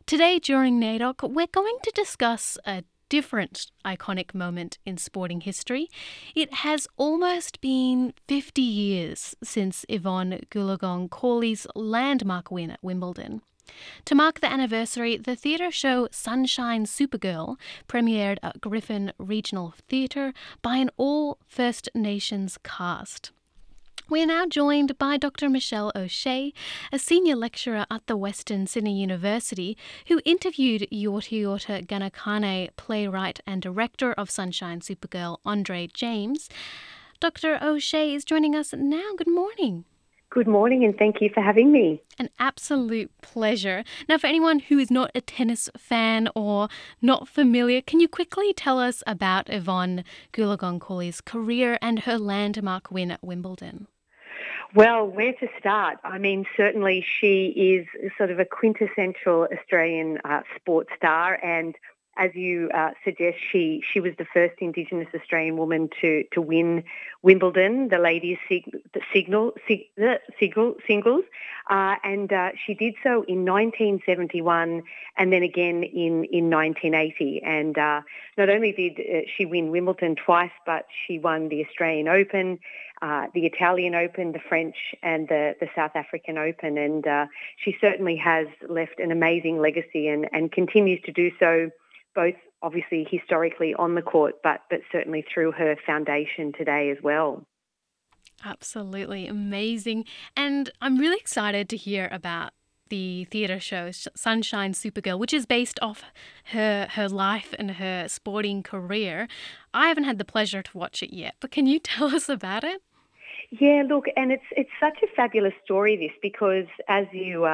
Today during NAIDOC, we're going to discuss a different iconic moment in sporting history. It has almost been 50 years since Yvonne Goolagong Cawley's landmark win at Wimbledon. To mark the anniversary, the theatre show Sunshine Supergirl premiered at Griffin Regional Theatre by an all First Nations cast. We are now joined by Dr. Michelle O'Shea, a senior lecturer at the Western Sydney University, who interviewed Yorta Yorta Ganakane playwright and director of Sunshine Supergirl, Andre James. Dr. O'Shea is joining us now. Good morning. Good morning, and thank you for having me. An absolute pleasure. Now, for anyone who is not a tennis fan or not familiar, can you quickly tell us about Yvonne Goolagong Cawley's career and her landmark win at Wimbledon? Well, where to start? I mean, certainly she is sort of a quintessential Australian sports star, and as you suggest, she was the first Indigenous Australian woman to win Wimbledon, the ladies' singles, and she did so in 1971 and then again in 1980. And not only did she win Wimbledon twice, but she won the Australian Open, the Italian Open, the French and the South African Open. And she certainly has left an amazing legacy and continues to do so, both obviously historically on the court, but certainly through her foundation today as well. Absolutely amazing. And I'm really excited to hear about the theatre show Sunshine Supergirl, which is based off her life and her sporting career. I haven't had the pleasure to watch it yet, but can you tell us about it? Yeah, look, and it's such a fabulous story, this, because as you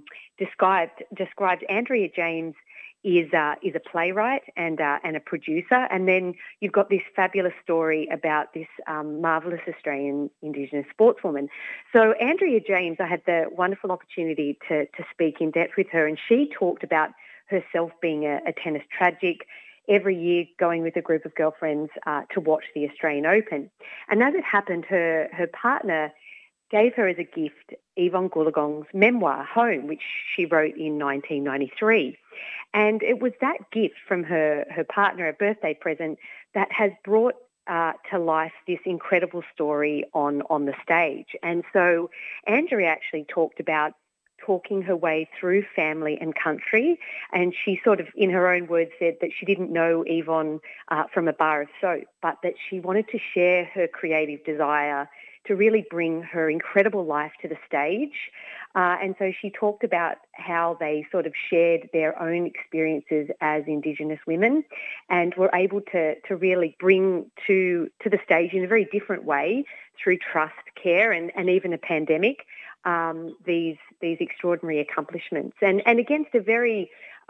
described, Andrea James is a playwright and a producer, and then you've got this fabulous story about this marvellous Australian Indigenous sportswoman. So Andrea James, I had the wonderful opportunity to speak in depth with her, and she talked about herself being a tennis tragic, every year going with a group of girlfriends to watch the Australian Open. And as it happened, her partner gave her as a gift Yvonne Goolagong's memoir, Home, which she wrote in 1993. And it was that gift from her partner, a birthday present, that has brought to life this incredible story on the stage. And so Andrea actually talked about talking her way through family and country, and she sort of, in her own words, said that she didn't know Yvonne from a bar of soap, but that she wanted to share her creative desire to really bring her incredible life to the stage. And so she talked about how they sort of shared their own experiences as Indigenous women and were able to really bring to the stage in a very different way through trust, care, and even a pandemic, these extraordinary accomplishments. And against a very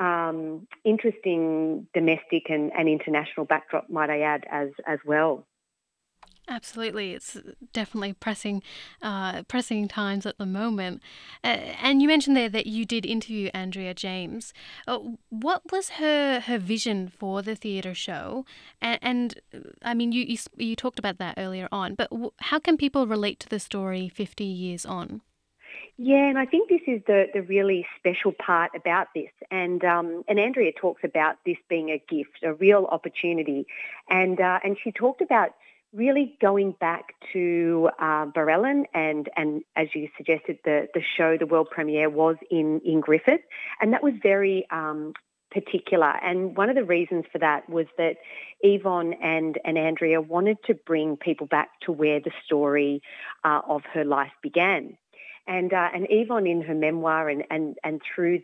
interesting domestic and international backdrop, might I add, as well. Absolutely. It's definitely pressing times at the moment. And you mentioned there that you did interview Andrea James. What was her vision for the theatre show? And I mean, you talked about that earlier on, but how can people relate to the story 50 years on? Yeah, and I think this is the really special part about this. And Andrea talks about this being a gift, a real opportunity. And she talked about really going back to Barellan and as you suggested, the show, the world premiere was in Griffith, and that was very particular. And one of the reasons for that was that Yvonne and Andrea wanted to bring people back to where the story of her life began. And Yvonne, in her memoir and through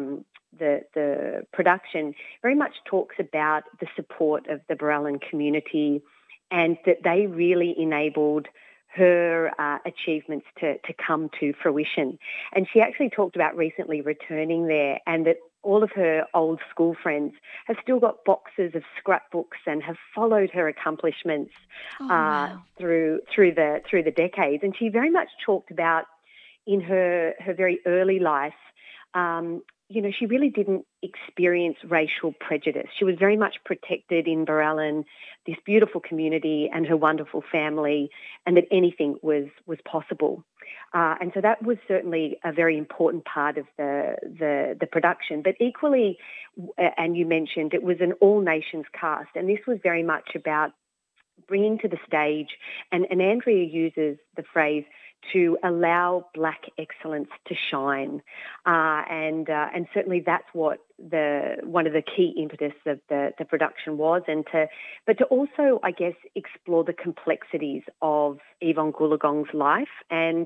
the production, very much talks about the support of the Barellan community, and that they really enabled her achievements to come to fruition. And she actually talked about recently returning there, and that all of her old school friends have still got boxes of scrapbooks and have followed her accomplishments Wow. through the decades. And she very much talked about in her very early life she really didn't experience racial prejudice. She was very much protected in Barellan, this beautiful community and her wonderful family, and that anything was possible. And so that was certainly a very important part of the production. But equally, and you mentioned, it was an all-nations cast, and this was very much about bringing to the stage, and Andrea uses the phrase, to allow Black excellence to shine, and certainly that's what one of the key impetus of the production was, but to also, I guess, explore the complexities of Yvonne Goolagong's life. And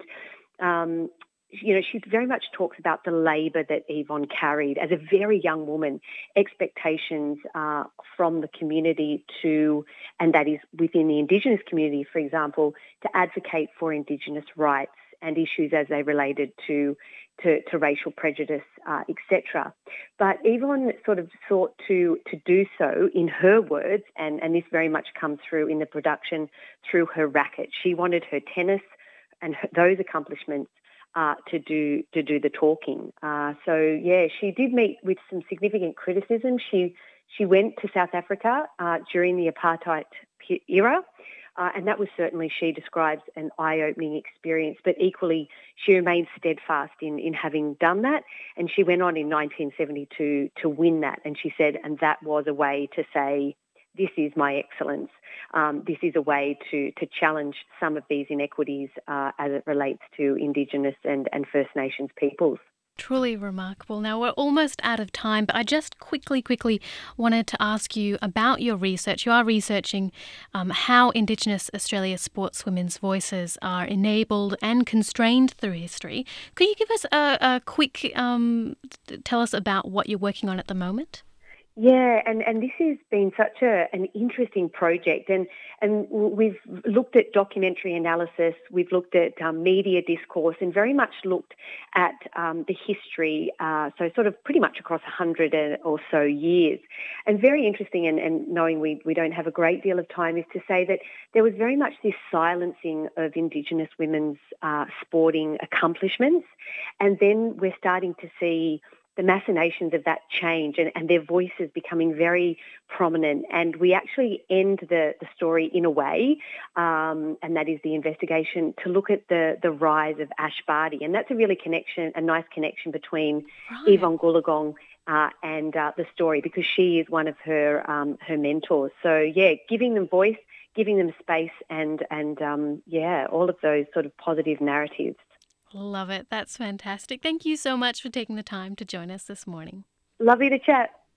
she very much talks about the labour that Yvonne carried as a very young woman, expectations from the community and that is within the Indigenous community, for example, to advocate for Indigenous rights and issues as they related to racial prejudice, etc. But Yvonne sort of sought to do so, in her words, and this very much comes through in the production, through her racket. She wanted her tennis and those accomplishments to do the talking. She did meet with some significant criticism. She went to South Africa during the apartheid era, and that was certainly, she describes, an eye-opening experience. But equally, she remained steadfast in having done that, and she went on in 1972 to win that. And she said, and that was a way to say, this is my excellence. This is a way to challenge some of these inequities as it relates to Indigenous and First Nations peoples. Truly remarkable. Now, we're almost out of time, but I just quickly wanted to ask you about your research. You are researching how Indigenous Australia sportswomen's voices are enabled and constrained through history. Could you give us a quick tell us about what you're working on at the moment? Yeah, and this has been such an interesting project, and we've looked at documentary analysis, we've looked at media discourse, and very much looked at the history, so sort of pretty much across 100 or so years. And very interesting, and knowing we don't have a great deal of time, is to say that there was very much this silencing of Indigenous women's sporting accomplishments, and then we're starting to see the machinations of that change and their voices becoming very prominent. And we actually end the story in a way, and that is the investigation, to look at the rise of Ash Barty. And that's a nice connection between Yvonne Goolagong and the story, because she is one of her mentors. So, yeah, giving them voice, giving them space, and all of those sort of positive narratives. Love it. That's fantastic. Thank you so much for taking the time to join us this morning. Lovely to chat.